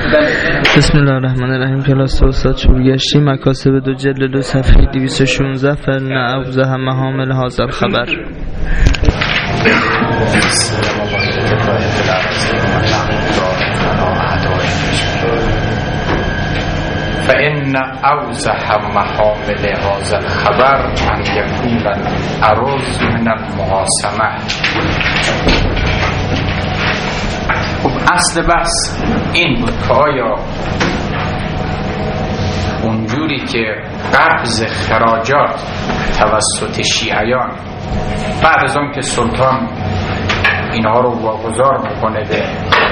بسم الله الرحمن الرحیم. کلاس استاد شورگشتی، مکاسب 2 جلد 2 صفحه 216. فإن أوضح محامل هذا الخبر. فإن أوضح محامل هذا الخبر أن يكون العرض من المقاسمة. خب اصل بس این بود که آیا اونجوری که قبض خراجات توسط شیعیان بعد از اون که سلطان اینها رو واگذار میکنه به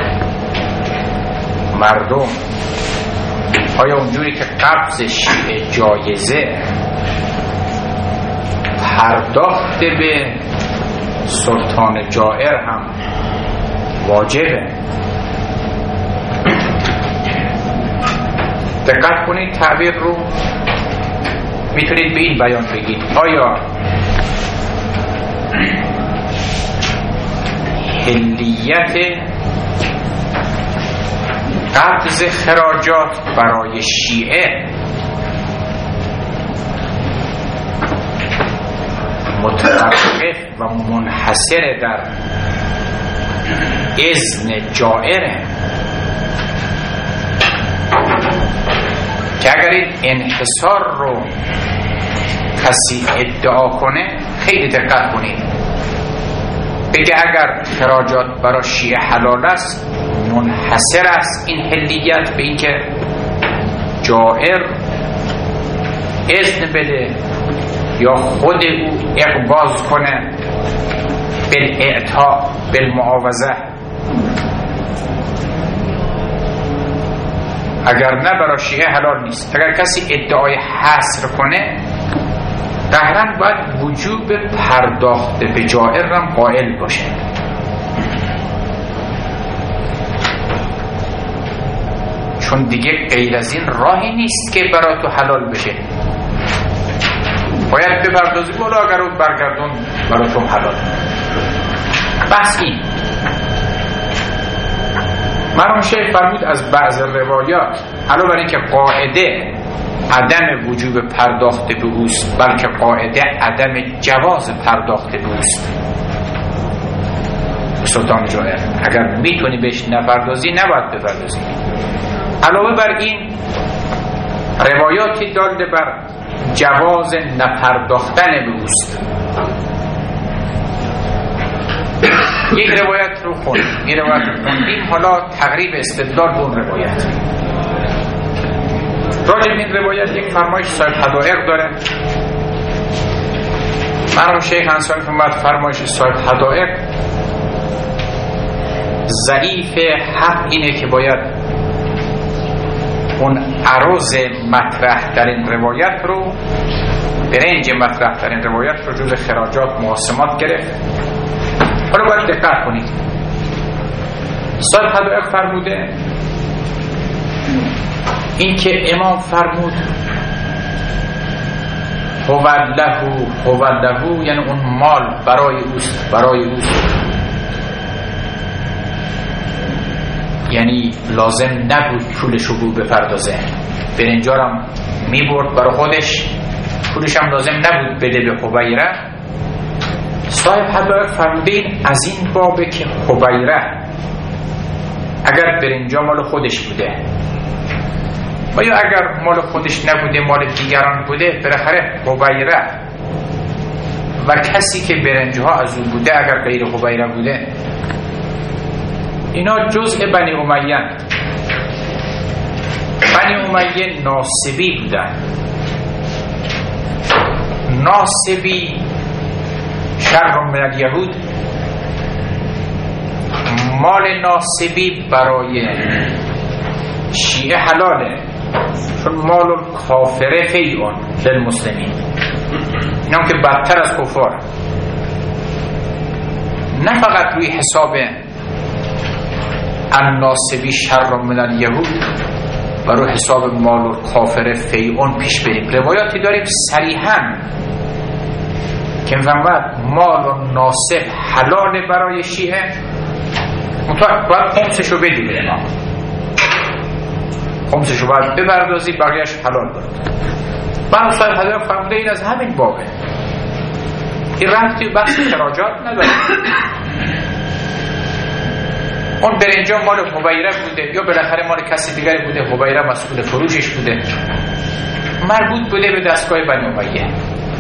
مردم، آیا اونجوری که قبض شیعه جایزه، پرداخت به سلطان جائر هم واجبه؟ دقت کنید تعبیر رو، میتونید به این بیان بگید آیا حلیت قبض خراجات برای شیعه متوقف و منحصر در اذن جائره؟ که اگر این انحصار رو کسی ادعا کنه، خیلی دقت کنید، بگه اگر خراجات برای شیعه حلال است، منحصر است این حلیت به این که جائر اذن بده یا خود او اقباض کنه بالاعطاء بالمعاوضه. اگر نه برای شیعه حلال نیست. اگر کسی ادعای حصر کنه، قهرن باید وجوب پرداخت به جائر هم قائل باشه. چون دیگه غیر از این راهی نیست که برای تو حلال بشه، باید بپردازی بالا، اگر رو برگردون برای تو حلال. بحث این مرحوم شیخ فرمود از بعض روایات علاوه بر اینکه قاعده عدم وجوب پرداخت به اوست، بلکه قاعده عدم جواز پرداخت به اوست. سلطان جائر اگر میتونی بهش نپردازی، نباید بپردازی. علاوه بر این روایاتی داله بر جواز نپرداختن به اوست. یک روایت رو خوندیم، یک روایت رو خوندیم، حالا تقریب استدلال به اون روایت. راجع به این روایت یک فرمایش صاحب حدائق داره. مرحوم شیخ انصاری فرمود فرمایش صاحب حدائق ضعیف، حق اینه که باید اون عرض مطرح در این روایت رو، برنج مطرح در این روایت رو جز خراجات مقاسمات گرفت. حالا باید دقت کنید، صاحب حدائق فرموده این که امام فرمود هولهو، یعنی اون مال برای اوست، یعنی لازم نبود پولش رو بپردازه، برنجارم میبرد برای خودش، پولش هم لازم نبود بده به حبیره. صاحب حدائق فرمودین از این بابه که حبیره اگر برنجا مال خودش بوده و یا اگر مال خودش نبوده، مال دیگران بوده، بالاخره حبیره و کسی که برنجها از اون بوده اگر غیر حبیره بوده، اینا جزء بنی امیه. بنی امیه ناصبی بودن. ناصبی شر من الیهود، مال ناصبی برای شیعه حلاله، چون مال کافره فیعون للمسلمین، اینا که بدتر از کفار، نه فقط روی حساب الناصبی شر من الیهود و روی حساب مال کافره فیعون پیش بریم. روایاتی داریم صریحاً که فرمود مال ناصب حلال برای شیعه، باید خمسشو بدیم امام. خمسشو باید بپردازی، بقیهش حلال بود. من صاحب حضرت فرموده این از همین بابه، این رفتی بحث خراجات نداره. اون برنجا مال حبیره بوده یا بالاخره مال کسی دیگری بوده، حبیره مسئول فروشش بوده، مربوط بوده به دستگاه بنی امیه.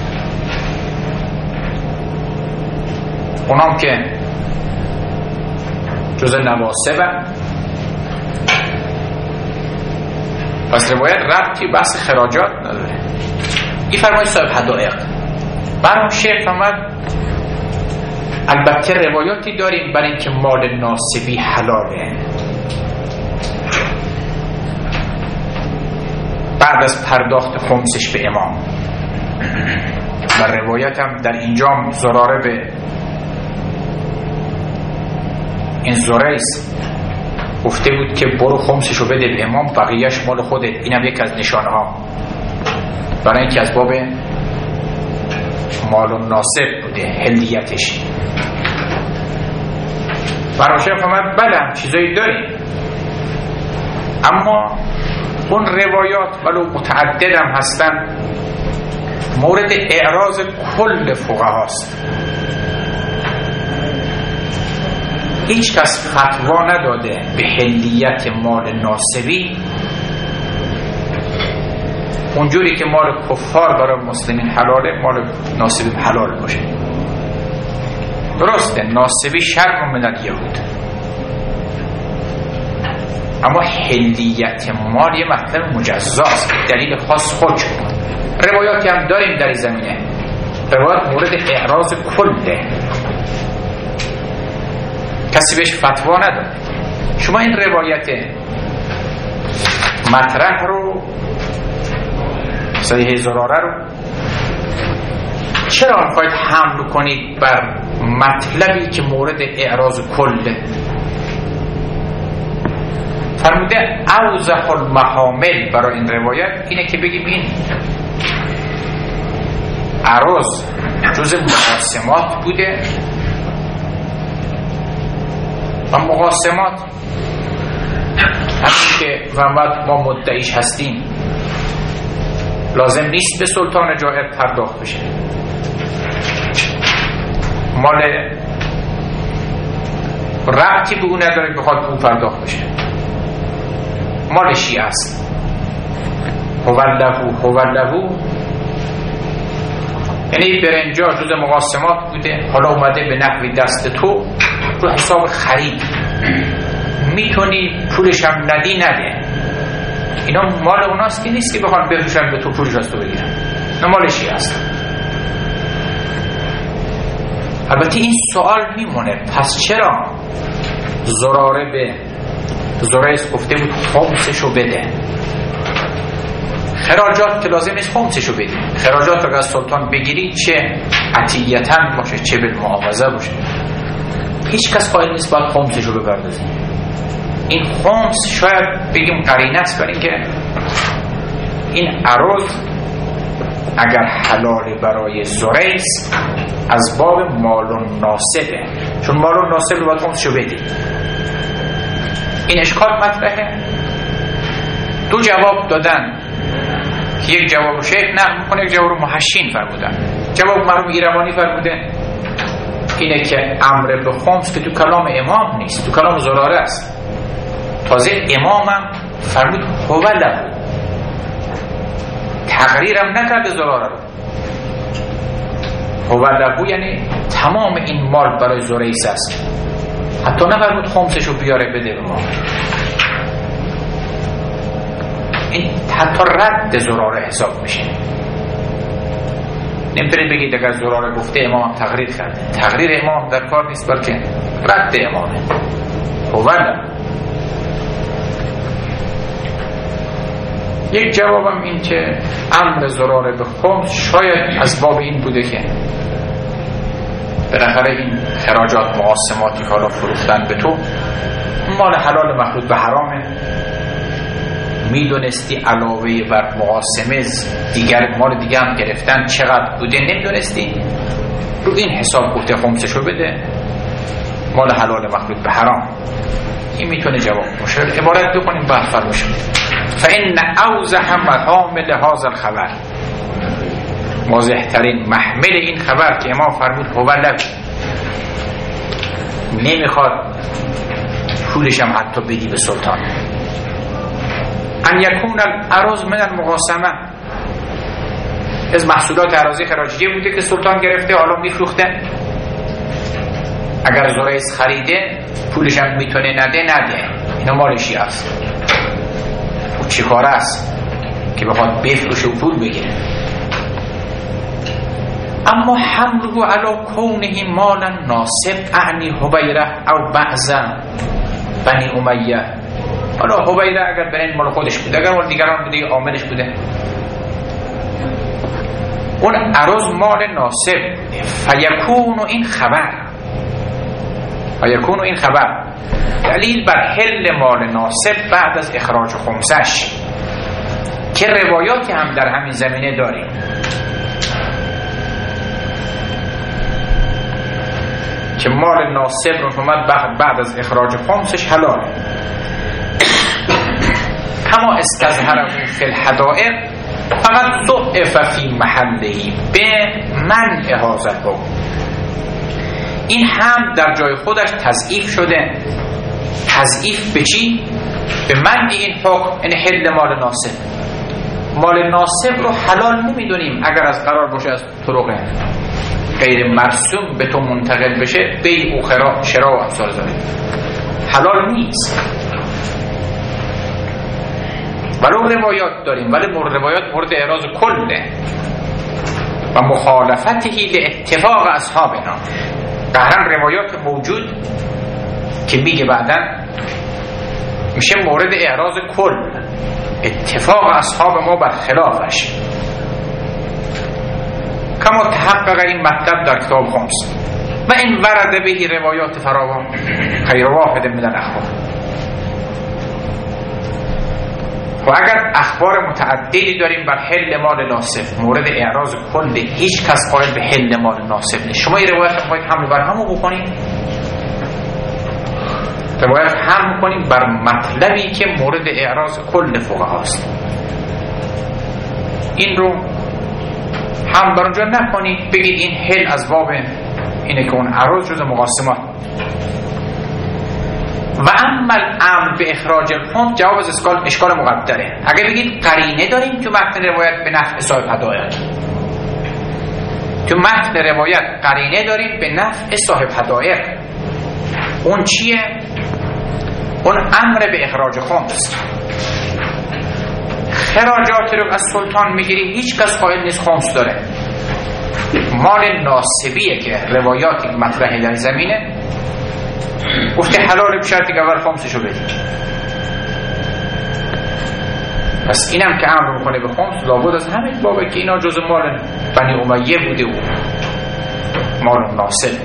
اونام که جز نواسبن، پس روایت ربطی بحث خراجات نداره. این فرمای صاحب حدائق. برام شیخ فرمد البته روایاتی داریم برای اینکه مال ناسبی حلاله، بعد از پرداخت خمسش به امام. و روایت هم در اینجام زراره به این زریس گفته بود که برو خمسشو بده به امام، بقیهش مال خودت. اینم یک از نشانه ها برای اینکه از باب مال ناسب بوده هلیتش. براشه فرمد بله هم چیزایی داریم، اما اون روایات ولو متعدد هم هستن مورد اعراض کل فقها است. هیچ کس فتوا نداده به حلیت مال ناسبی اونجوری که مال کفار برای مسلمین حلاله مال ناسبی حلال باشه. درسته ناسبی شرع من الیهود، اما حلیت مال یه مطلب مجزاست، دلیل خاص خودش بود. روایاتی هم داریم در این زمینه، روایات مورد اعراض کله، کسی بهش فتوا نداره. شما این روایت مطرح رو صحیح زراره رو چرا باید حمل کنید بر مطلبی که مورد اعراض کله؟ فرموده اوضح المحامل برای این روایت اینه که بگیم این عرض جز مقاسمات بوده و مقاسمات همین که فرمود ما مدعیش هستیم لازم نیست به سلطان جائر پرداخت بشه، مال ربطی به اون نداره بخواد اون پرداخت بشه، مال شیعه است. هولهو یعنی برنجا جز مقاسمات بوده، حالا اومده به نحوی دست تو رو حساب خرید، میتونی پولش هم ندی نده، اینا مال اوناست که نیست که بخوان بفروشن به تو پولش از تو بگیرن، نه مال شیعه است. البته این سوال میمونه پس چرا زراره به زریس گفته بود خمسشو بده؟ خراجات که لازم نیست خمسشو بدی، خراجات رو از سلطان بگیری چه عطیتاً باشه چه بالمعاوضه باشه، هیچ کس قائل نیست باید خمسشو بپردازی. این خمس شاید بگیم قرینه است برای اینکه این عرض اگر حلال برای زریس از باب مال ناسبه، چون مال ناسبه باید خمسشو بدی. این اشکال مطرحه. دو جواب دادن که یک جواب رو شیخ نقل میکنه، یک جواب رو محشین فرمودن. جواب مرحوم ایروانی فرموده اینه که امر به خمس که تو کلام امام نیست، تو کلام زراره است. تازه امامم فرمود هولهو، تقریرم نکرده زراره رو. هولهو یعنی تمام این مال برای زریس است، حتی نفرمود خمسشو بیاره بده به ما. این حتی رد زراره حساب میشه. نمیتونید بگید اگر زراره گفته امام تقریر کرده، تقریر امام در کار نیست بلکه رد امامه. هولهو. یک جوابم این که امر زراره به خمس شاید از باب این بوده که بالاخره این خراجات مقاسماتی که حالا فروختن به تو مال حلال مخلوط به حرامه، میدونستی علاوه بر مقاسمه دیگر مال دیگه هم گرفتن چقدر بوده نمیدونستی، رو این حساب گفته خمسشو بده، مال حلال مخلوط به حرام. این میتونه جواب باشه. عبارت بکنیم بعد فرموش فإن اوضح محامل هذا الخبر، واضح‌ترین محمل این خبر که امام فرمود هو لک، نمیخواد پولش هم حتی بدی به سلطان، ان یکون الارز من المقاسمه، از محصولات اراضی خراجیه بوده که سلطان گرفته حالا میفروخته، اگر زرعیس خریده پولش هم میتونه نده، اینا مالشی هست، او چی کار است که بخواد بفروشه و پول بگیره. اما حمله علی کونه مالا ناصب اعنی حبیره او بعض بنی امیه، حالا حبیره اگر برین مال خودش بوده، اگر مال دیگران بوده یا عاملش بوده، اون عرض مال ناصب، فیکون این خبر دلیل بر حل مال ناصب بعد از اخراج خمسش، که روایاتی هم در همین زمینه داریم. که مال ناصب رو اومد بعد از اخراج خمسش حلاله، کما استظهره فی الحدائق فقط ضعف فی محلهی به منع هذا. این هم در جای خودش تضعیف شده. تضعیف به چی؟ به منع این حکم، این حل مال ناصب. مال ناصب رو حلال نمیدونیم اگر از قرار باشه از طرق غیر مرسوم به تو منتقل بشه، بیع و شراء و امثال ذالک، حلال نیست. ولو روایات داریم، ولی روایات مورد اعراض کله و مخالفته لاتفاق اصحابنا. قهرم روایات موجود که میگه بعدن میشه مورد اعراض کل، اتفاق اصحاب ما بر خلافش. کما تحقق این مطلب در کتاب خمس و این ورد بهی روایات فراوان غیر واحد من الاخبار. و اگر اخبار متعددی داریم بر حل مال ناصب مورد اعراض کل، هیچ کس قائل به حل مال ناصب نیست. شما این روایت رو باید حمل بر همو بکنید، روایت هم کنیم بر مطلبی که مورد اعراض کل فقها است. این رو هم بر اونجا نکنید بگید این حل از باب اینه که اون عرض جز مقاسمات. و اما الامر به اخراج الخمس جواب از اشکال مقدره. اگه بگید قرینه داریم تو متن روایت به نفع صاحب هدایق، تو متن روایت قرینه داریم به نفع صاحب هدایق، اون چیه؟ اون امر به اخراج خمس. خراجات رو از سلطان میگیری، هیچ کس قائل نیست خمس داره. مال ناصبیه که روایاتی مطرحه در زمینه گفته حلال بشرطی که اول خمسشو بدی. پس اینم که امر میکنه به خمس لابد از همین بابه که اینا جز مال بنی امیه بوده و مال ناصب.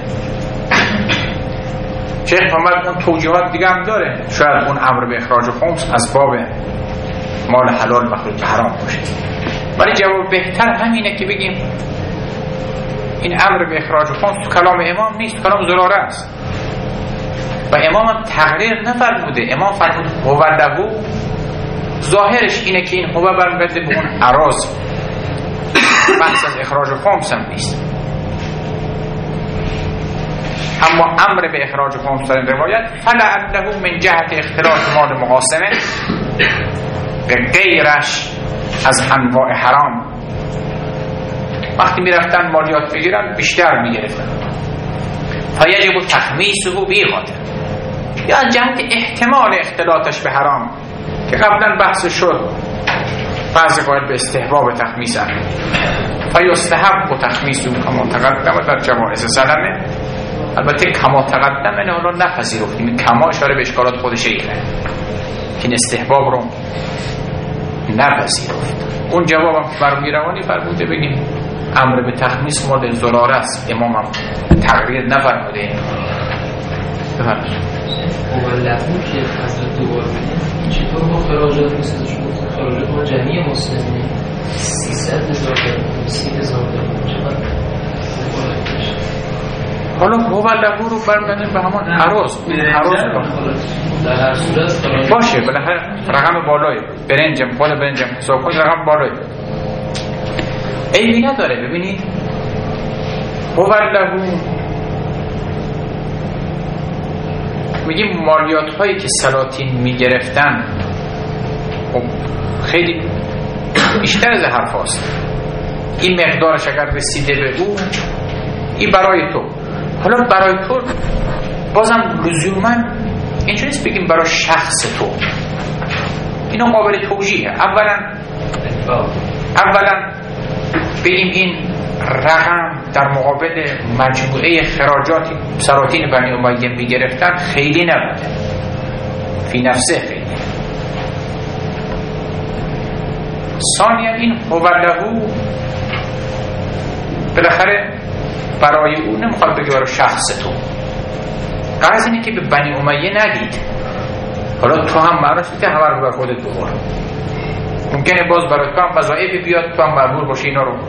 شیخ محمد اون توجیهات دیگه هم داره، شاید اون امر به اخراج خمس از باب مال حلال مخلوط به حرام باشه، ولی جواب بهتر همینه که بگیم این امر به اخراج خمس تو کلام امام نیست، کلام زراره است و امام هم تقریر نفرموده. امام فرمود هو له، ظاهرش اینه که این هو برمیگرده به اون اراز، بحث از اخراج خمس هم نیست. اما امر به اخراج خمس در روایت فلعله من جهت اختلاف مال مقاسمه به غیرش از انواع حرام. وقتی میرفتن مالیات بگیرن بیشتر میگرفتن، فیجب تخمیسه بیغاده، یا از جهت احتمال اختلاطش به حرام که قبلا بحث شد، بعضی قائل به استحباب تخمیس هم فیستحب و تخمیسه کما تقدم در جوائز سلمه. البته کما تقدم اینه رو نپذیرفتیم، کما اشاره به اشکالات خود شیخه که این استحباب رو نپذیرفت. اون جوابم برمیروانی فرموده بگیم امر به تخمیس مال زراره است، امام هم تقریر نفرموده. بفرمایید. لحظه که حضرت دوباره چطور با خراجات میسازش بود؟ خراجات ما جمعی مسلمین 300,000 درهم 30,000 درهم چقدر؟ حالا مولده رو برمی‌گردیم به همون عروض در هر صورت باشه، بالاخره رقم بالایی برنجم خود برنجم حساب کنید رقم بالایی عیبی نداره. ببینید مولده میگیم مالیات هایی که سلاطین میگرفتن خب خیلی بیشتر از حرف هاست. این مقدارش اگر رسیده به او این برای تو، حالا برای تو بازم لزوما اینجوری نیست بگیم برای شخص تو، اینو قابل توجیهه. اولا بگیم این رقم در مقابل مجموعه خراجاتی سلاطین بنی امیه میگرفتن خیلی نبوده، فی نفسه خیلی. ثانیا این مولده بالاخره برای او نمیخواد بگه برای شخص تو، غرض اینه که به بنی امیه ندید، حالا تو هم معرفی که همه رو بر خودت ببر. ممکنه باز برای تو هم وظایفی بیاد، تو هم مجبور باشی اینا رو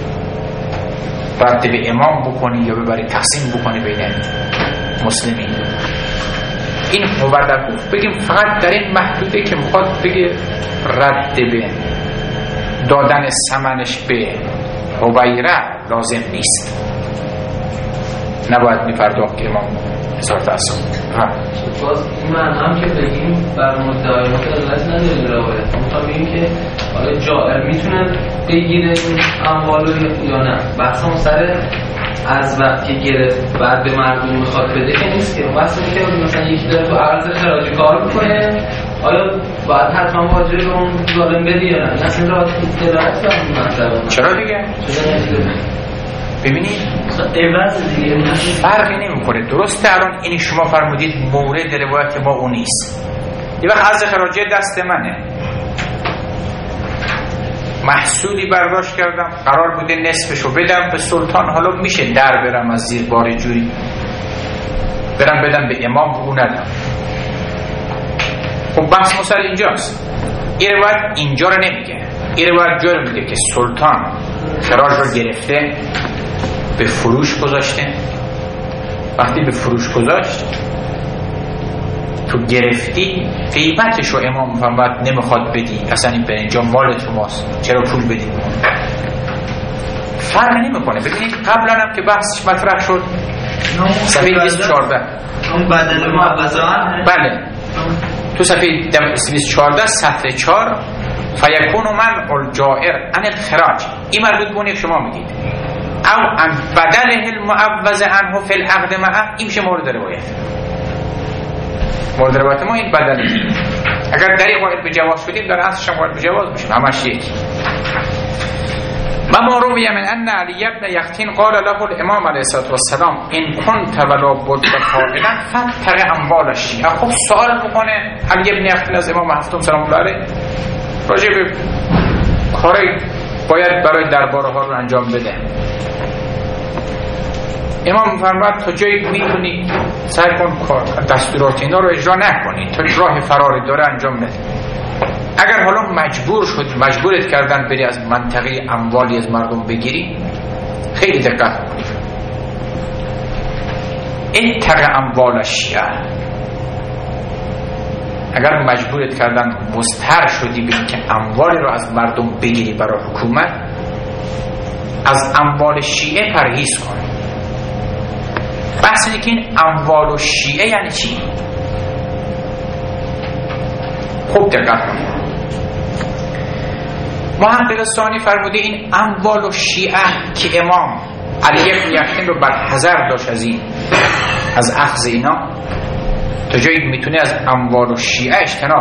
رد به امام بکنی یا ببری تقسیم بکنی بین مسلمین. این مولده بگیم فقط در این محدوده که میخواد بگه رد به دادن ثمنش به حبیره لازم نیست، نباید میپرداخت که امام اظهار تأسف. باز من هم که بگیم بر مدعای مدلت نداریم روایت، میخوام بگیم که حالا جائر میتونه بگیره این اموال یا نه. بحثم سر از وقت که گرفت بعد به مردم میخواد بده که نیست که بحث اینه که مثلا یکی داره تو عرض خراجی کار میکنه، آیا باید حتما واجب به اون ظالم بدی یا نه؟ اصلا را دلالت کنم. چرا دیگه؟ ببینید فرقی نمیکنه. درسته الان اینی شما فرمودید مورد روایت ما اون نیست. یه وقت عرض خراجی دست منه، محصولی برداشت کردم قرار بوده نصفشو بدم به سلطان، حالا میشه در برم از زیر بار جوری برم بدم به امام بگو ندم. خب بحث مسئله اینجاست. این روایت اینجا رو نمیگه، این روایت جا رو میگه که سلطان خراج رو گرفته به فروش گذاشته. وقتی به فروش گذاشت تو گرفتی قیمتش رو امام فرمود نمیخواد بدی، اصلا این به اینجا مال تو ماست، چرا پول بدی؟ فرق نمیکنه. ببینید قبلا هم که بحثش مطرح شد صفحه 214 اون بدل معوضان، بله تو صفحه 214 صفحه 4 فیکون من الجائر عن الخراج، این مربوط به اون شما میگید او ان بدله المعوض عنه فی العقد معه، این میشه مورد روایت. مورد روایت ما این بدله. اگر در این قائل به جواز شدیم در اصلش هم قائل به جواز میشیم، همش یکی. ما روی من ان علی ابن یقطین قال له الامام علیه السلام ان كنت ولا بد قائلا فتق اموال الشیعه. خب سوال میکنه علی ابن یقطین از امام هفتم سلام الله علیه راجع به کاری باید برای درباره ها رو انجام بده. امام فرمود تا جایی میتونی سعی کن دستورات اینا رو اجرا نکنی تا راه فراری داره انجام بده. اگر حالا مجبورت کردن بری از منطقه اموالی از مردم بگیری خیلی دقت کنی. اتق اموال الشیعه، اگر مجبورت کردن مضطر شدی به اینکه اموالی رو از مردم بگیری برای حکومت، از اموال شیعه پرهیز کن. بحث اینه که این اموال شیعه یعنی چی؟ خوب دقت کنید. محقق ثانی فرموده این اموال شیعه که امام علی بن یقطین رو برحذر داشت از این، از اخذ اینا، تا جایی میتونه از اموال شیعه اجتناب.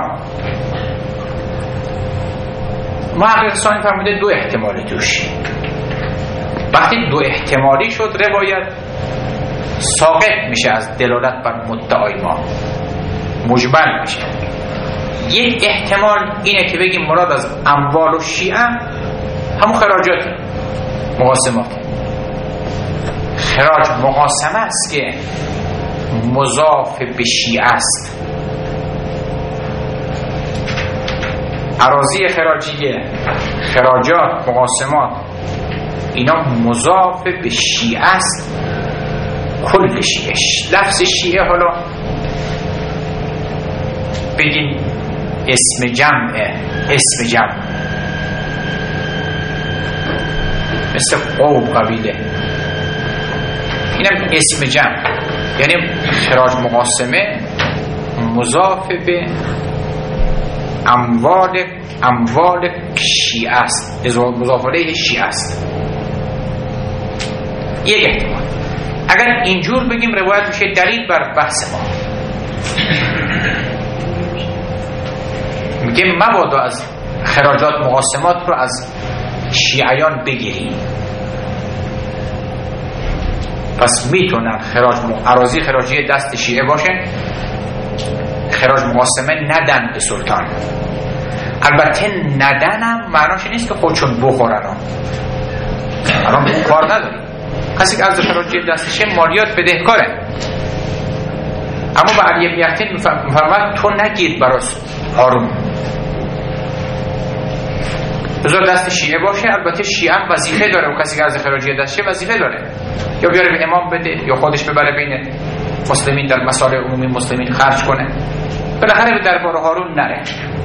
محقق ثانی فرموده دو احتمالی توش. وقتی دو احتمالی شد روایت ساقط میشه از دلالت بر مدعای ما، مجمل میشه. یک احتمال اینه که بگیم مراد از اموال و شیعه همون خراجات مقاسمات. خراج مقاسمه است که مضاف به شیعه است. اراضی خراجیه، خراجات، مقاسمات اینا مضاف به شیعه است. کل شیعهش. لفظ شیعه حالا بگیم اسم جمعه، اسم جمع مثل قوم قبیله، اینم اسم جمع، یعنی خراج مقاسمه مضاف به اموال شیعه است، مضاف الیه شیعه است. یک احتمال. اگر اینجور بگیم روایت میشه دلیل بر بحث ما. میگه مبادا از خراجات مقاسمات رو از شیعیان بگیریم، پس میتونن اراضی خراجی دست شیعه باشه، خراج مقاسمه ندن به سلطان. البته ندنم معناش نیست که خودشون بخورن، الان کار نداریم. کسی که از خراجی دستشه مالیات بدهکاره، اما به علی بن یقطین میفرماد تو نگیر برای هارون، بذار دست شیعه باشه. البته شیعه هم وظیفه داره و کسی که از خراجی دستشه وظیفه داره، یا بیاره به امام بده یا خودش ببره بین مسلمین در مسائل عمومی مسلمین خرج کنه، بالاخره به دربار هارون نره.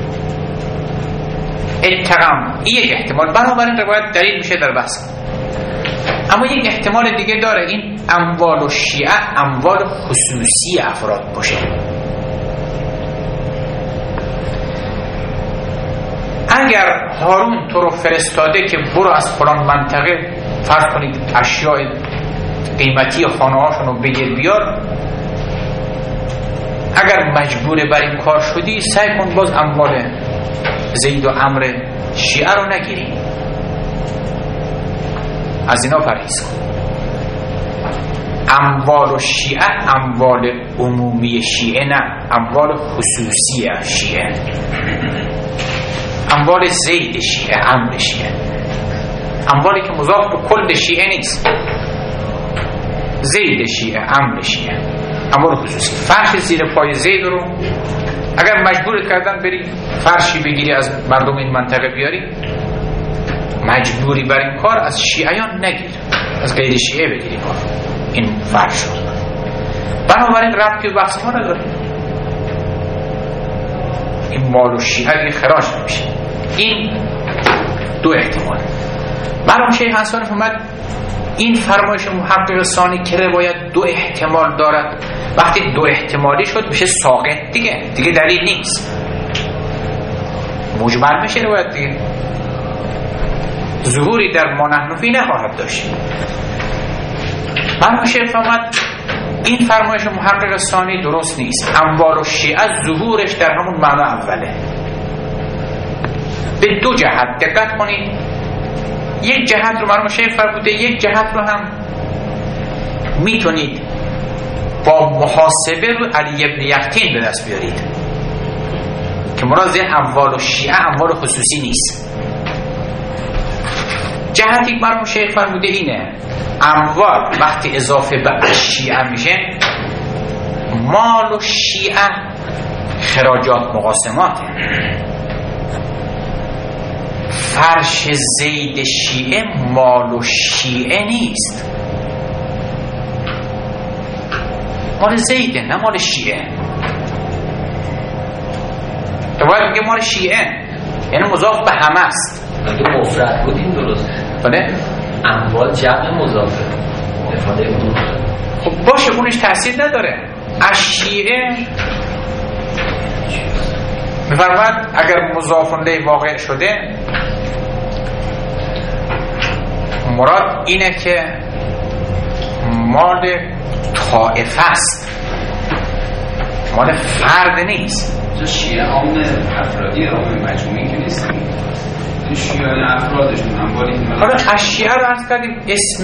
اتقام این یک احتمال، بنابراین روایت دلیل میشه در بحث. اما یک احتمال دیگه داره، این اموال و شیعه اموال خصوصی افراد باشه. اگر هارون تو رو فرستاده که برو از فلان منطقه فرض کنید اشیاء قیمتی خانه هاشون رو بگیر بیار، اگر مجبور بر این کار شدی سعی کن باز اموال زید و عمرو شیعه رو نگیری، از اینا پرهیز کن. اموال شیعه اموال عمومی شیعه نه، اموال خصوصی شیعه، اموال زید شیعه، عمرو شیعه، اموالی که مضاف به کل شیعه نیست، زید شیعه، عمرو شیعه، اموال خصوصی. فرش زیر پای زید رو اگر مجبور کردن بری فرشی بگیری از مردم این منطقه بیاری، مجبوری بر این کار از شیعیان نگیر، از غیر شیعه بگیری کار این فرش رو. بنابراین ربطی و بحث ما نداره، این مال و شیعه خراج نمیشه. این دو احتمال. مرحوم شیخ انصاری فرمود این فرمایش محقق ثانی که روایت دو احتمال دارد، وقتی دو احتمالی شد میشه ساقط دیگه دلیل نیست، مجمل میشه روایت دیگه، ظهوری در ما نحن فی نخواهد داشت. مرحوم شیخ فرمود این فرمایش محقق ثانی درست نیست، اموال و شیعه ظهورش در همون معنی اوله. به دو جهت دقت کنید، یک جهت رو مرحوم شیخ فرموده، یک جهت رو هم میتونید با محاسبه رو علی بن یقطین به دست بیارید که مراد اموال و شیعه اموال خصوصی نیست. جهتی که مرحوم شیخ فرموده اینه، اموال وقتی اضافه به شیعه میشه، مال و شیعه خراجات مقاسماته. فرش زید شیعه مال و شیعه نیست، مال زیده نه مال شیعه. روایت میگه مال شیعه یعنی مضاف به همه است. اگه مفرد بود این درست، بله اموال جمع مضافه افاده بود. خب باشه اونش تاثیر نداره. از شیعه میفرماد اگر مضاف الیه واقع شده مراد اینه که مال طائفه است، مال فرد نیست. شیعه عام افرادی عام مجموعی که نیست، شیعه افرادشون اموالی که حالا اشیاء رو عرض کردیم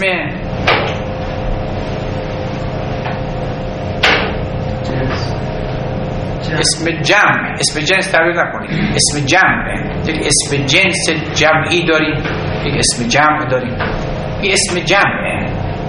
اسم جمع، اسم جنس تعبیر نکنید، اسم جمعه، یک اسم جنس جمعی داریم، یک اسم جمع داریم، این اسم جمعه.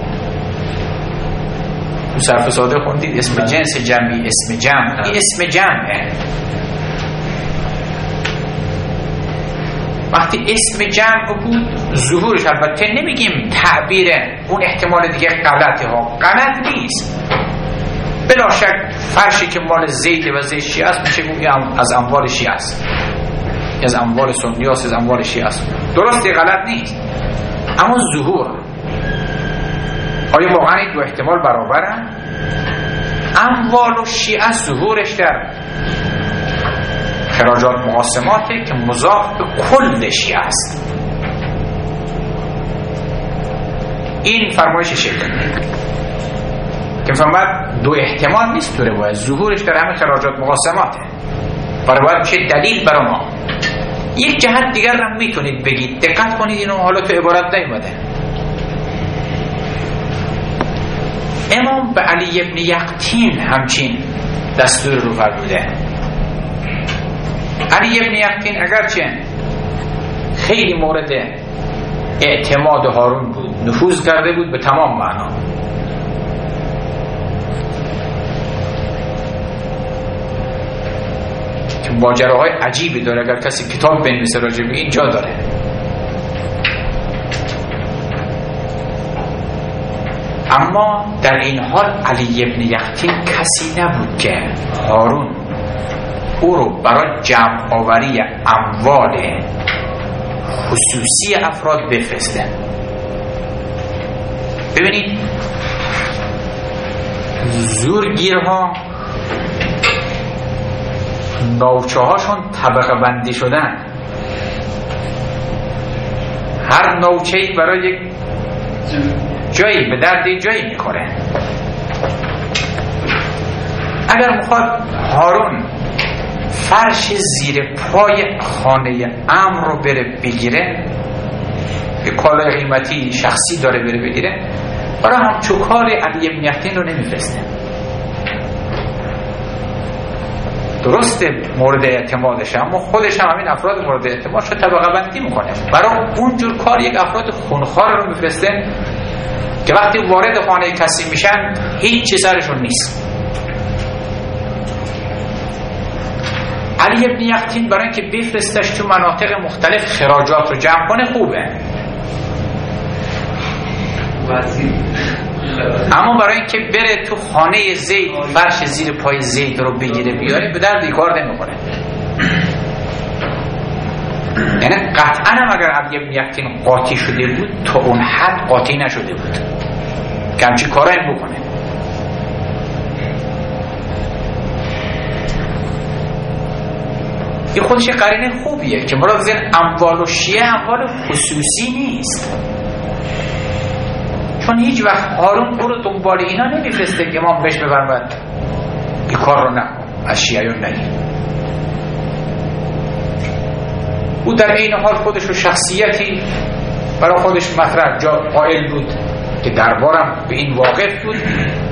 تو صرف ساده خوندید اسم جنس جمعی، اسم جمع، این اسم جمعه. وقتی اسم جمع بود ظهورش، البته نمیگیم تعبیر اون احتمال دیگه غلطه ها، غلط نیست. بلا شک فرشی که مال زید و زید شیعه است میشه گفت از اموال شیعه است، از اموال سنی است، از اموال شیعه است. درسته، غلط نیست. اما ظهور، آیا واقعا این دو احتمال برابرن؟ اموال و شیعه ظهورش در خراجات مقاسماته که مضاف به کل شیعه است. این فرمایش شیطان که فرمود دو احتمال نیست تو روایت، ظهورش در همه خراجات مقاسماته. برای باید میشه دلیل برای ما. یک جهت دیگر هم میتونید بگید، دقت کنید اینو حالا تو عبارت نیومده. امام به علی ابن یقطین همچین دستور رو فرموده. علی ابن یقطین اگرچه خیلی مورد اعتماد هارون بود، نفوذ کرده بود به تمام معنا، که ماجراهای عجیبی داره، اگر کسی کتاب بنویسه راجع به این جا داره. اما در این حال علی ابن یقطین کسی نبود که هارون او رو برای جمع آوری اموال خصوصی افراد بفرسته. ببینید زورگیرها نوچه هاشون طبقه بندی شدن، هر نوچه‌ای برای یک جایی به درد جایی میخوره. اگر میخواد هارون فرش زیر پای خانه امر رو بره بگیره، به کالای قیمتی شخصی داره بره بگیره، برای همچو کار علی ابن یقطین رو نمیفرسته. درسته مورد اعتمادشه، اما خودش هم همین افراد مورد اعتمادش رو طبقه بندی میکنه. برای اونجور کار یک افراد خونخوار رو میفرسته که وقتی وارد خانه کسی میشن هیچ چیز سرشون نیست. علی ابن یقطین برای اینکه بفرستش تو مناطق مختلف خراجات رو جمع کنه خوبه، اما برای اینکه بره تو خانه زید فرش زیر پای زید رو بگیره بیاره به درد کار نمیکنه. یعنی قطعا هم اگر علی ابن یقطین قاطی شده بود تا اون حد قاطی نشده بود که همچی کارا این بکنه. این خودش قرینه خوبیه که مراد زیر اموال و شیعه اموال خصوصی نیست، چون هیچ وقت هارون او رو دنبال اینا نمیفرسته که امام بهش بفرماید این کار رو نکن، از شیعیون نگیر. او در این حال خودش رو شخصیتی برای خودش مطرح جا قائل بود که دربارم به این واقف بود،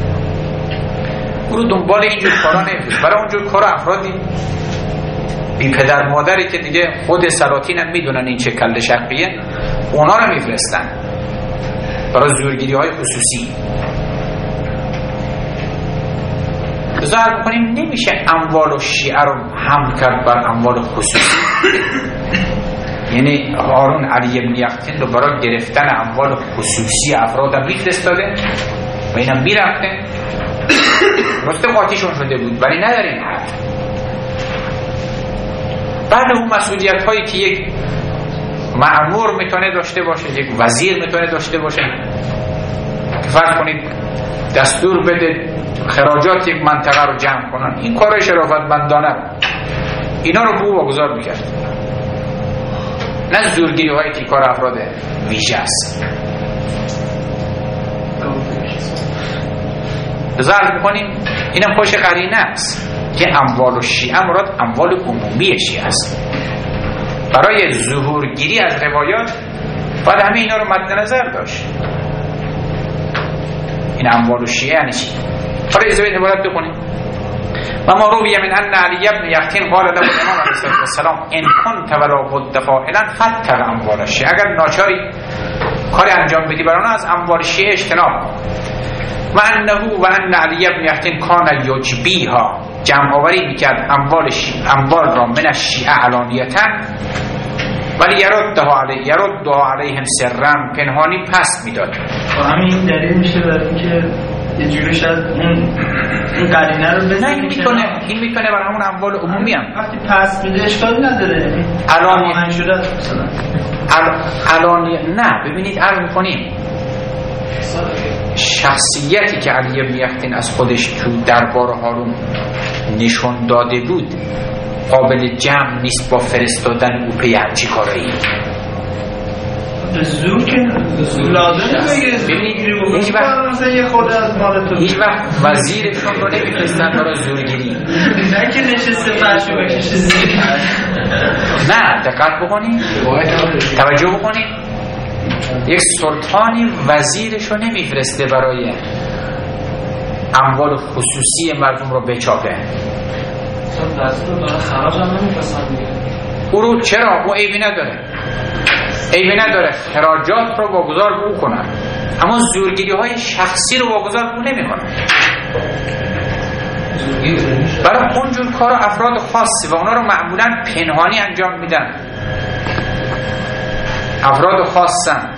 او رو دنبال اینجور کارا نمیفرست. برای اونجور کارا افرادی بی پدر مادری که دیگه خود سلاطین هم میدونن این چه کله شقیه، اونا رو میفرستن برای زورگیری های خصوصی. بذار بکنیم نمیشه اموال و شیعه رو هم کرد بر اموال خصوصی. یعنی هارون علی ابن یقطین رو برای گرفتن اموال خصوصی افراد هم میفرستاده و اینم میرفته، راسته قاطیشون شده بود ولی نداریم حد. بعد اون مسئولیت هایی که یک مأمور میتونه داشته باشه، یک وزیر میتونه داشته باشه، فرض کنید دستور بده خراجات یک منطقه رو جمع کنن، این کار شرافتمندانه رو اینا رو بو واگذار میکرد، نه زورگیری هایی که کار افراد ویژه است. بذار میکنیم اینم خوش قرینه است که اموال و شیعه مراد اموال عمومی شیعه است. برای ظهورگیری از روایات باید همه اینا رو مد نظر داشت. این اموال و شیعه یعنی چی؟ حالا ازوید عبارت بخونیم. و ما روی من ان علی ابن یقطین قال له امام علیه السلام ان كنت ولا بد فاعلا فتر اموال الشیعه، اگر ناچاری کاری انجام بدی برای از اموال شیعه اجتناب کن. و انه و ان علی ابن یقطین کان یجبیها، جمع آوری میکرد اموال را من الشیعه علانیتا ولی یردها علیهم سرًا، پنهانی پس میداد. همین دلیل میشه برای اینکه یه جوری شاید اون قرینه رو بزنه. این میکنه برای همون اموال عمومی هم وقتی پس میده اشکالی نداره. الان شده مثلا نه ببینید عرض میکنیم شخصیتی که علی بن یقطین از خودش تو دربار هارون نشون داده بود قابل جمع نیست با فرستادن او پی همچی کارایی. زور که لازم هیچ وقت وزیرشون رو نمیفرستن برای زورگیری، نه که نشسته فرشو بکشه زیر. نه دقت بکنید، توجه بکنید، یک سلطانی وزیرشو نمیفرسته برای اموال خصوصی مردم رو بچاپه. دستور داره خراج هم نمیفرستن دیگه. او رو چرا؟ او عیبی نداره خراجات رو واگذار به او کنن، اما زورگیری های شخصی رو واگذار به او نمی کنن. برای اونجور کار افراد خاصی و اونا رو معمولا پنهانی انجام میدن. افراد خاصن.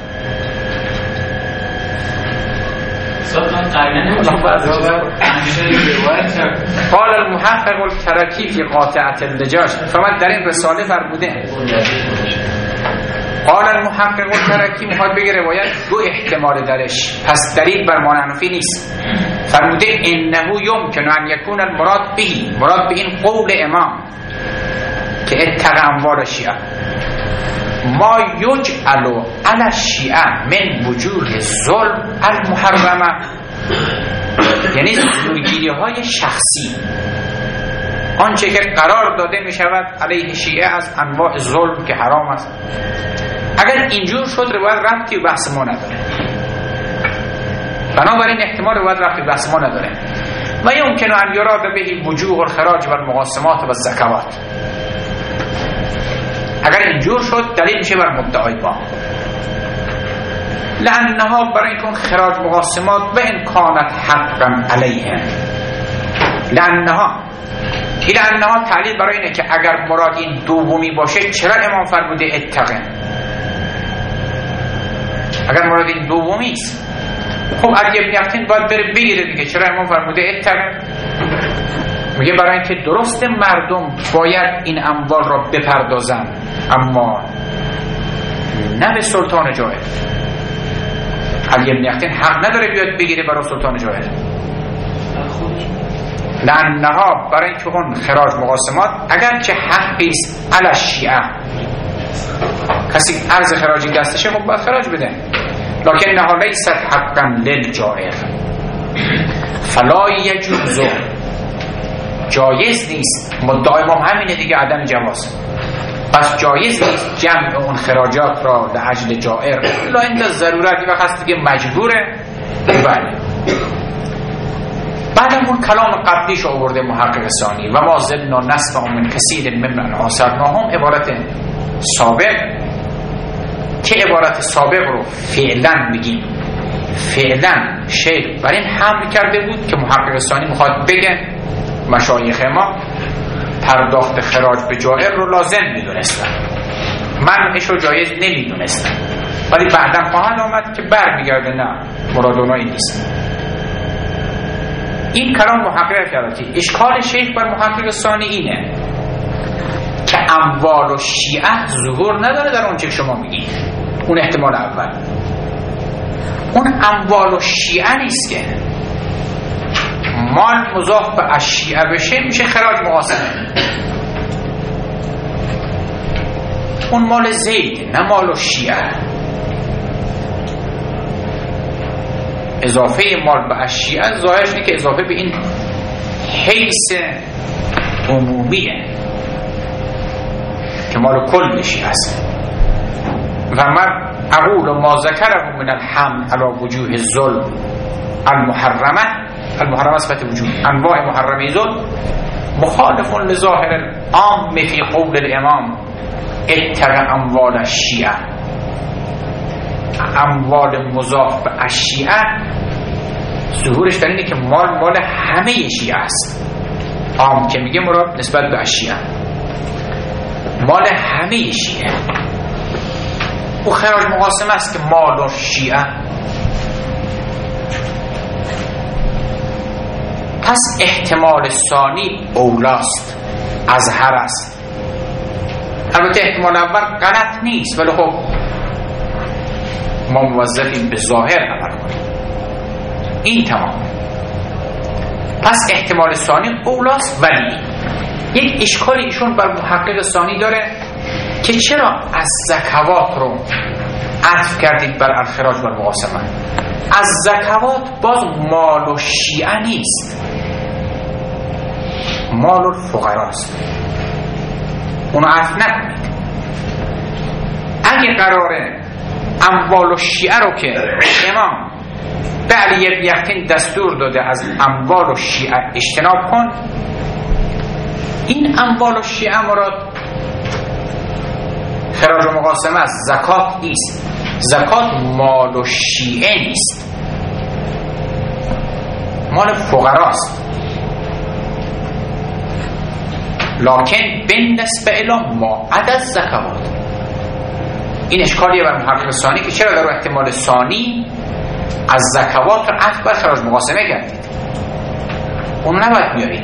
قال المحقق الترکی فی قاطعة اللجاج، فقط در این رساله فرموده. قال المحقق الترکی میخواد بگه روایت دو احتمال درش، پس دلیل بر مانعنفی نیست. فرموده انه یمکن ان یکون المراد به این قول امام که اتق اموال شیعه ما یجعل علی الشیعه من وجوه ظلم المحرمه، یعنی زورگیری های شخصی، آنچه که قرار داده می شود علیه شیعه از انواع ظلم که حرام است. اگر اینجور شد روایت ربطی و بحث ما نداره، بنابراین احتمال روایت ربطی و بحث ما نداره. و یمکن ان یراد به وجوه الخراج و المقاسمات و الزکوات، اگر اینجور شد دلیل میشه بر مدعای ما. لانها برای اینکه خراج مقاسمات و ان کانت حقا علیهم، لانها تعلیل برای اینه که اگر مراد این دومی باشه چرا امام فرموده اتقن؟ اگر مراد این دومی است خب علی بن یقطین باید بره بگیره دیگه، چرا امام فرموده اتقن؟ میگه برای اینکه درست مردم باید این اموال را بپردازن، اما نه به سلطان جاهل. علی بن یقطین حق نداره بیاد بگیره برای سلطان جاهل. لانها برای اینکه اون خراج مقاسمات اگر که حقی است علی الشیعه، کسی عرض خراجی دستشه خب باید خراج بده، لکن نها لیست حقا للجائر فلا یجوز، جایز نیست. مدعای امام همینه دیگه، عدم جواز. پس جایز نیست جمع اون خراجات را لعجل جائر لا این ضرورتی و هست دیگه مجبوره. بله بعدم اون کلام قبلیش آورده محقق ثانی و ما زدنا نسمع من کثیر ممن عاصرناهم، عبارت سابق که عبارت سابق رو فعلا بگیم، فعلا شیخ بر این حمل کرده بود که محقق ثانی میخواد بگه مشایخ ما پرداخت خراج به جائر رو لازم میدونستن، منعش رو جایز نمیدونستن، ولی بعدا خواهد آمد که برمیگرده نه مراد اونایی نیست. این کلام محقق کراتی. اشکال شیخ بر محقق ثانی اینه که اموال و شیعه ظهور نداره در اون چه شما میگید. اون احتمال اول، اون اموال و شیعه نیست که مال مضاف به الشیعه بشه میشه خراج مقاسمه. اون مال زید نه مال و شیعه. اضافه مال به الشیعه ظاهرش اینه که اضافه به این حیث عمومیه که مال کل شیعه است. و من اقول ما ذکره من الحمل علی وجوه الظلم المحرمه صفت وجود انواع محرمه ظلم مخالف لظاهر العام فی قول الامام اتق اموال الشیعه. اموال مضاف به الشیعه ظهورش در اینه که مال همه شیعه است. عام که میگه مراد نسبت به الشیعه، مال همه شیعه. او خراج مقاسمه است که مال و شیعه. پس احتمال ثانی اولاست، اظهر است. البته احتمال اول غلط نیست، ولی خب ما موظفیم به ظاهر عمل کنیم. این تمام. پس احتمال ثانی اولاست، ولی یک اشکالی ایشون بر محقق ثانی داره که چرا از زکوات رو عطف کردید بر الخراج و المقاسمه؟ از زکوات باز مال و شیعه نیست، مال الفقراست. اونو عطف نکنید. اگه قراره اموال و شیعه رو که امام به علی بن یقطین دستور داده از اموال و شیعه اجتناب کن، این اموال و شیعه مراد خراج و مقاسمه از زکات نیست. زکات مال و شیعه نیست، مال فقراست. لکن بالنسبه الی ما عدا الزکوات. این اشکالیه بر محقق ثانی که چرا در احتمال ثانی از زکوات رو عطف بر خراج مقاسمه کردید، اون نباید بیارید.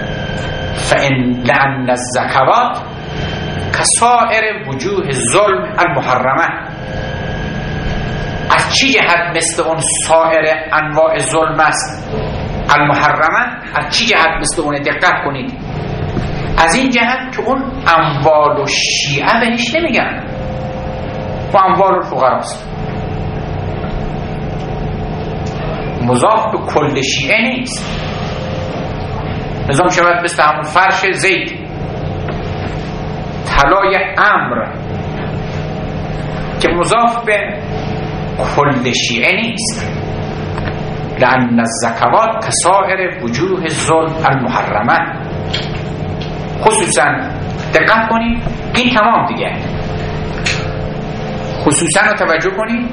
لأن الزکوات کسائر وجوه ظلم المحرمه. از چی جهت مثل اون سایر انواع ظلم است المحرمه؟ از چی جهت مثل اون؟ دقت کنید. از این جهت که اون اموال و شیعه بهش نمیگن، و اموال الفقراست، مضاف به کل شیعه نیست. نظام شود مثل همون فرش زید، طلای امر که مضاف به کل شیعه نیست. لأن الزکوات کسائر وجوه ظلم المحرمه. خصوصا دقت کنید، این تمام دیگه، خصوصا رو توجه کنید.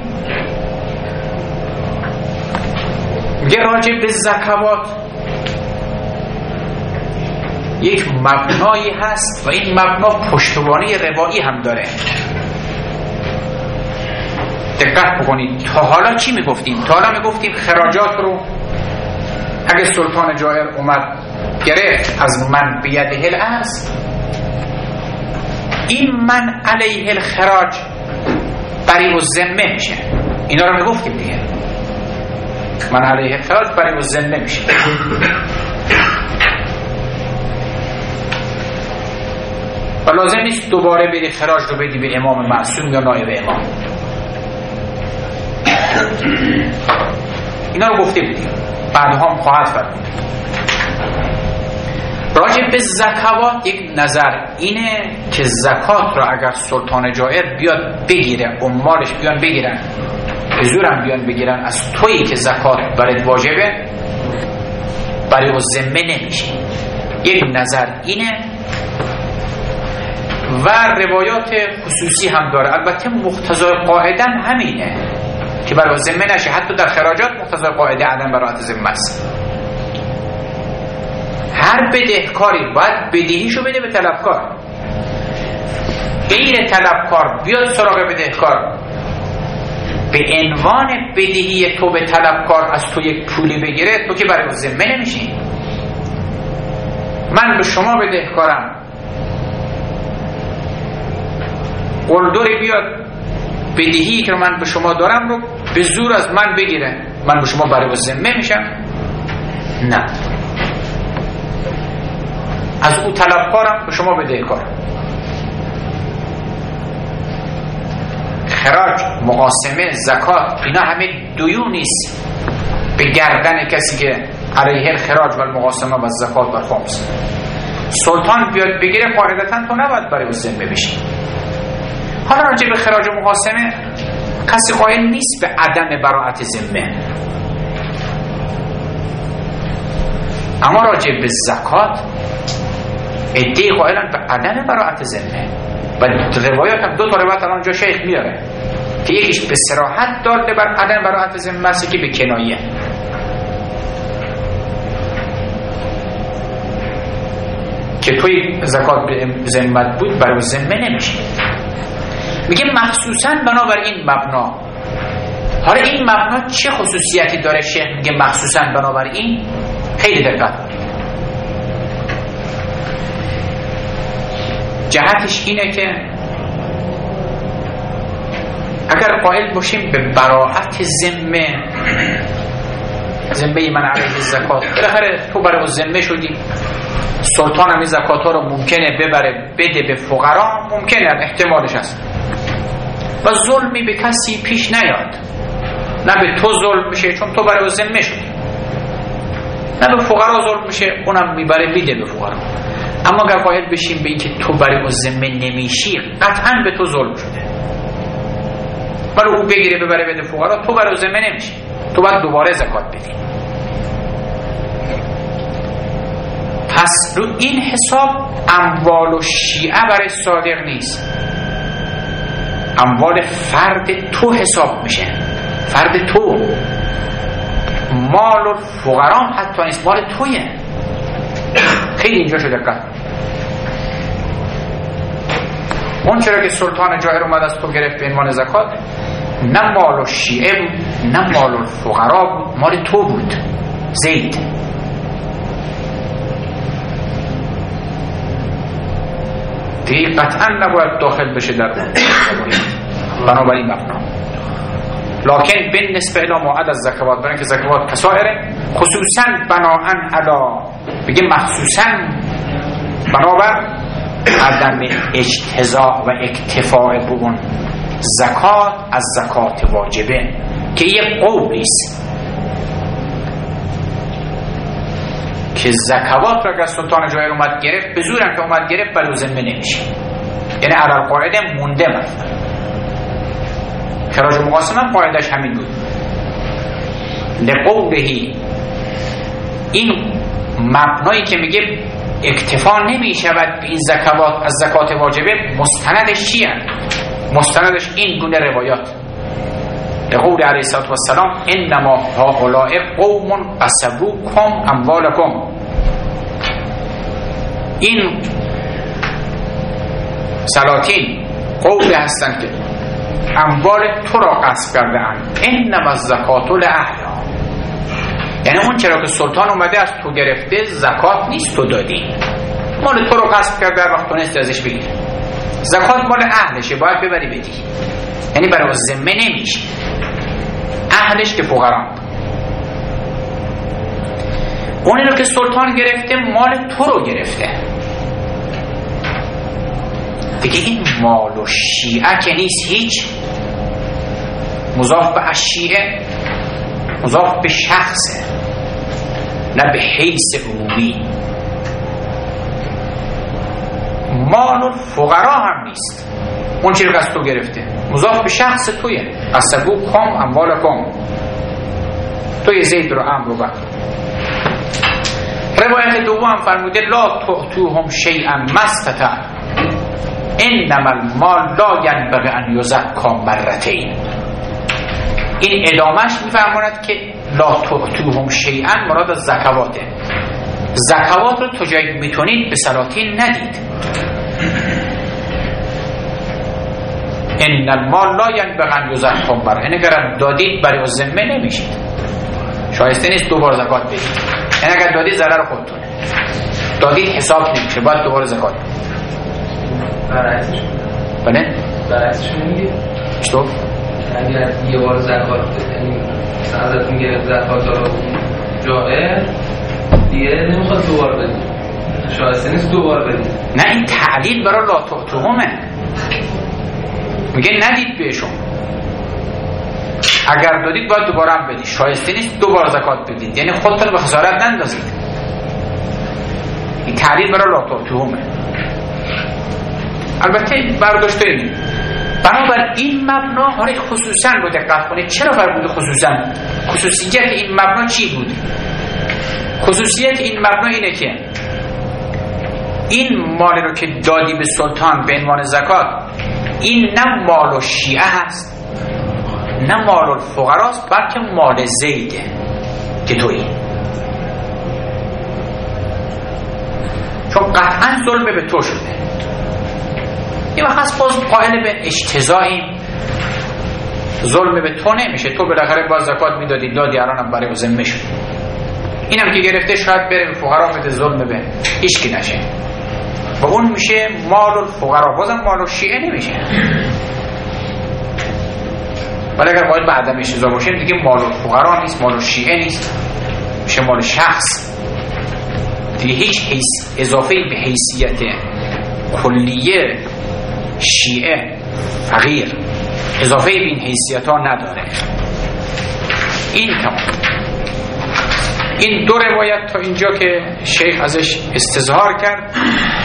میگه راجع به زکوات یک مبنایی هست و این مبنا پشتوانه روایی هم داره. دقت بکنید. تا حالا چی میگفتیم؟ تا حالا میگفتیم خراجات رو اگه سلطان جائر اومد گرفت از من بیده الارض، این من علیه الخراج بری و ذمه میشه. اینا رو میگفتیم دیگه. من علیه الخراج بری و ذمه میشه. و لازم نیست دوباره بری خراج رو بدی به امام معصوم یا نایب امام. اینا رو گفته بودیم، بعدها هم خواهد فرمود. راجع به زکوات یک نظر اینه که زکات رو اگر سلطان جائر بیاد بگیره، عمالش بیان بگیرن، به زورم بیان بگیرن، از تویی که زکات برات واجبه برای او ذمه نمیشه. یک نظر اینه و روایات خصوصی هم داره. البته مقتضای قاعده همینه که برای ذمه نشه. حتی در خراجات مقتضای قاعده عدم براءت ذمه است. هر بدهکاری باید بدهیشو بده به طلبکار. غیر طلبکار بیاد سراغ بدهکار به عنوان بدهی تو به طلبکار از تو یک پولی بگیره، تو که برای ذمه نمیشی. من به شما بدهکارم، قلدری بیاد بدهی که من به شما دارم رو به زور از من بگیره، من به شما برای ذمه میشم؟ نه، از او طلبکارم، به شما بدهکارم. خراج، مقاسمه، زکات، اینا همه دیونیست به گردن کسی که علیه الخراج و المقاسمه و زکات و خمس. سلطان بیاد بگیره، قاعدتاً تو نباید برای ذمه بشی. حالا راجع به خراج و مقاسمه کسی قائل نیست به عدم براءت ذمه، اما راجع به زکات ادعی قائلن به عدم براءت ذمه. و روایات هم دو تا روایت الان جا شیخ میاره که یکیش به صراحت داده بر عدم براءت ذمه است، یکی به کنایه. که توی زکات به ذمت بود برای ذمه نمیشه. میگه مخصوصا بنابر این مبنا. حالا این مبنا چه خصوصیتی داره؟ شیخ میگه مخصوصا بنابر این. خیلی دقت کنید. جهتش اینه که اگر قائل باشیم به براءت ذمه من علیه الزکات، بالاخره تو برای ذمه شدی، سلطان هم این زکات ها رو ممکنه ببره بده به فقرا، ممکنه احتمالش هست، و ظلمی به کسی پیش نیاد، نه به تو ظلم میشه چون تو برای ذمه شدی، نه به فقرا ظلم میشه اونم میبره میده به فقرا. اما اگر قائل بشیم به اینکه تو برای ذمه نمیشی، قطعا به تو ظلم شده، برای او بگیره ببره بده فقرا، تو برای ذمه نمیشی، تو باید دوباره زکات بدی. پس رو این حساب اموال و شیعه برای صادق نیست، اموال فرد تو حساب میشه، فرد تو. مال و فقرا حتی نیست، مال تویه. خیلی اینجا شده دقت. اون چرا که سلطان جائر اومد از تو گرفت به عنوان زکات، نه مال و شیعه بود، نه مال و فقرا بود، مال تو بود، زید. دیگه قطعا نباید داخل بشه در بنابراین مبنا. لکن بین نسبه الی ما عدا الزکوات، برای اینکه زکوات کسائره، خصوصا بناءن علی، بگه مخصوصا بنابر عدم اجتزاء و اکتفاء بون زکات از زکات واجبه، که یه قولیست که زکوات را که سلطان جائر اومد گرفت، به زورم که اومد گرفت بلو ذمه نمیشه، یعنی علال قاعده مونده. مثلا خراج مقاسم هم قاعدش همین بود، لقوله. این مبنایی که میگه اکتفا نمی شود به این زکوات از زکات واجبه، مستندش چیه؟ مستندش این گونه روایات. لقول علیه السلام انما هؤلاء قوم قسبوکم اموالکم. این سلاطین قومی هستند که اموال تو را غصب کرده اند. انما الزکات لأهلها، یعنی اون چرا که سلطان اومده از تو گرفته زکات نیست تو دادی، مال تو رو غصب کرده، وقت تو نیست ازش بگیر. زکات مال اهلشه، باید ببری بدی، یعنی برای ذمه نمیشه، اهلش که فقران. اونی رو که سلطان گرفته مال تو رو گرفته دیگه. این مال و شیعه که نیست هیچ، مضاف به الشیعه مضاف به شخصه، نه به حیث عمومی. مال و فقرا هم نیست، اون چی رو از تو گرفته مضاف به شخص تویه. قسبوکم اموالکم، توی زید رو امر رو بکن. روایت دوم فرموده لا تؤتوهم شیئا مستطع انما المال لا ينبغي ان يزكى مرتين. این ادامهش میفرماند که لا تؤتوهم شیئا مراد از زکواته. زکوات رو تو جایی میتونید به سلاطین ندید. ان المال لا ينبغي ان يزكى مرتين، یعنی اگر دادید برای ذمه نمیشید، شایسته نیست دوباره زکات بدید. یعنی اگر دادید ضرر خودتونه، دادید حساب نمیشه، باید دوباره زکات بدید. بله؟ برعکسش میگه چطور؟ اگر یه بار زکات بدید، ازتون گرفت زکات رو جائر، دیگه نمیخواد دوباره بدید، شایسته نیست دوباره بدید. نه، این تعلیل برای لا تؤتوهمه، میگه ندید بهشون، اگر دادید باید دوباره هم بدید، شایسته نیست دوباره زکات بدید، یعنی خودتون به خسارت نندازید. این تعلیل برای لا تؤتوهمه. البته برداشته این بنابر این مبنا. حالا خصوصا رو دقت کنید، چرا فرموده خصوصا؟ خصوصیت این مبنا چی بود؟ خصوصیت این مبنا اینه که این مال رو که دادی به سلطان به عنوان زکات، این نه مال و شیعه هست، نه مال و فقراست، بلکه مال زیده که تویی، چون قطعا ظلم به تو شده. این وقت باز قائل به اجتزاییم. ظلم به تو نمیشه، تو بالاخره باز زکات میدادی، دادی، الانم برای ذمه شد. اینم که گرفته شاید بره به فقرا بده، ظلم به هیچ کی نشه و اون میشه مال الفقرا. بازم مال الشیعه نمیشه، ولی اگر باید به عدم اجتزا باشه دیگه مال الفقرا نیست، مال الشیعه نیست، میشه مال شخص دیگه. هیچ اضافه به حیثیت کلیه شیعه فقیر اضافه به این حیثیت ها نداره. این تمام. این دو روایت تا اینجا که شیخ ازش استظهار کرد،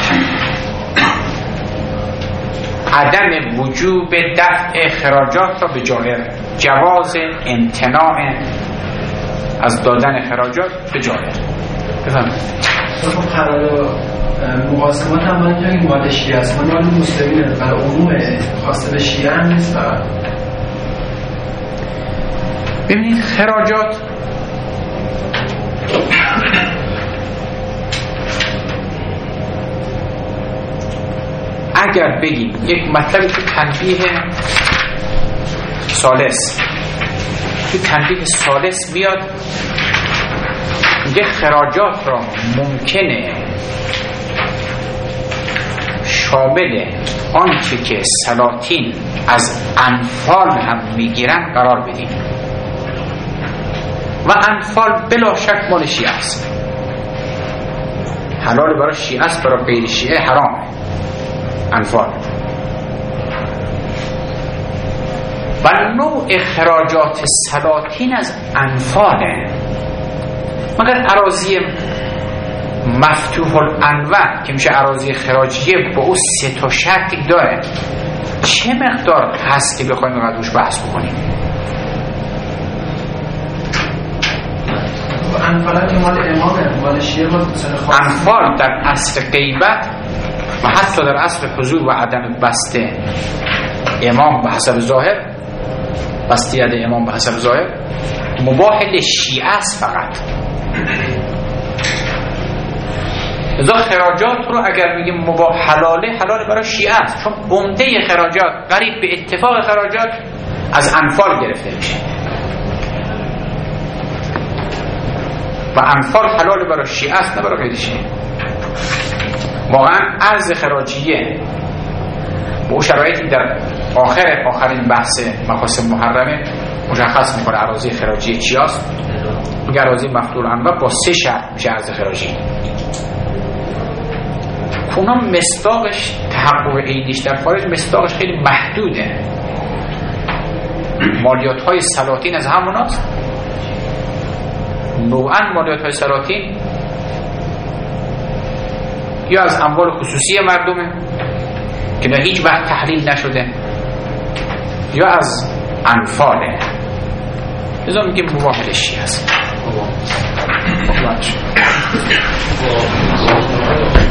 عدم وجوب دفع خراجات را به جائر، جواز امتناع از دادن خراجات به جائر. بفهمید خب قرار مقاسمات هم باید که این مال شیعه است، مال مسلمینه، برای عموم خاصه به شیعه هم نیست. ببینید خراجات اگر بگیم یک مطلبی که تنبیه ثالث، که تنبیه ثالث بیاد میگه خراجات را ممکنه شامل آنچه که سلاطین از انفال هم میگیرن قرار بدیم و انفال بلا شک مال شیعه است، حلال برای شیعه است، برای غیر شیعه حرامه انفال. و نوع خراجات سلاطین از انفاله، مگر اراضی مفتوح الانواع که میشه اراضی خراجیه با او 3 تا شکل داره، چه مقدار هست که بخوایم اینقدر روش بحث بکنیم؟ انفال که مال امامه، مال شیعه باز مثلا خاص. انفال در اصل غیبت و حتی در اصل حضور و عدم بسته امام به حسب ظاهر، بستیت امام به حسب ظاهر مباح لشیعه است فقط. ازا خراجات رو اگر بگیم مباح حلاله، حلال برای شیعه است، چون عمده خراجات قریب به اتفاق خراجات از انفال گرفته میشه و انفال حلال برای شیعه است نه برای غیر شیعه. واقعا ارز خراجیه با شرایطی در آخرین بحث مقاصد محرمه مشخص میکنه اراضی خراجی چی است. میگه اراضی مفتوح الانواع با 3 شرط میشه ارز خراجی. اونا مصداقش تحقق عینیش در خارج مصداقش خیلی محدوده. مالیات های سلاطین از هموناست، نوعا مالیات های سلاطین یا از اموال خصوصی مردمه که نه هیچ وقت تحلیل نشده، یا از انفاله. لذا میگیم مباح شیعه است.